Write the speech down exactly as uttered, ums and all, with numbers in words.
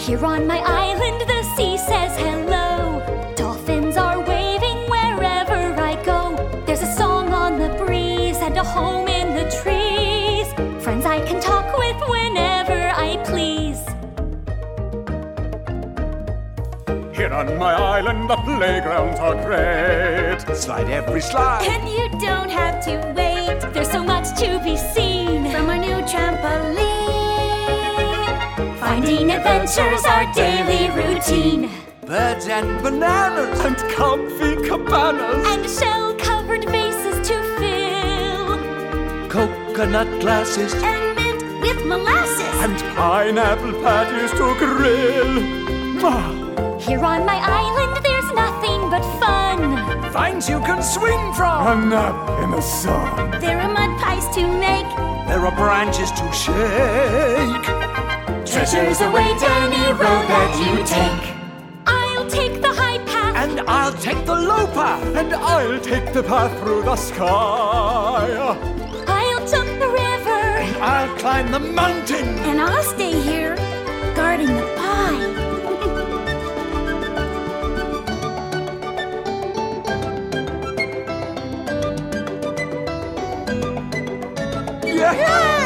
Here on my island, the sea says hello. Dolphins are waving wherever I go. There's a song on the breeze and a home in the trees. Friends I can talk with whenever I please. Here on my island, the playgrounds are great. Slide every slide. And you don't have to wait. There's so much to be seen from our new trampoline. Finding adventures our daily routine. Birds and bananas. And comfy cabanas. And shell-covered vases to fill. Coconut glasses. And mint with molasses. And pineapple patties to grill. Mwah! Here on my island, there's nothing but fun. Vines you can swing from. A nap in the sun. There are mud pies to make. There are branches to shake. Treasures await any road that you take. I'll take the high path. And I'll take the low path. And I'll take the path through the sky. I'll jump the river. I'll climb the mountain. And I'll stay here, guarding the pie. Yeah!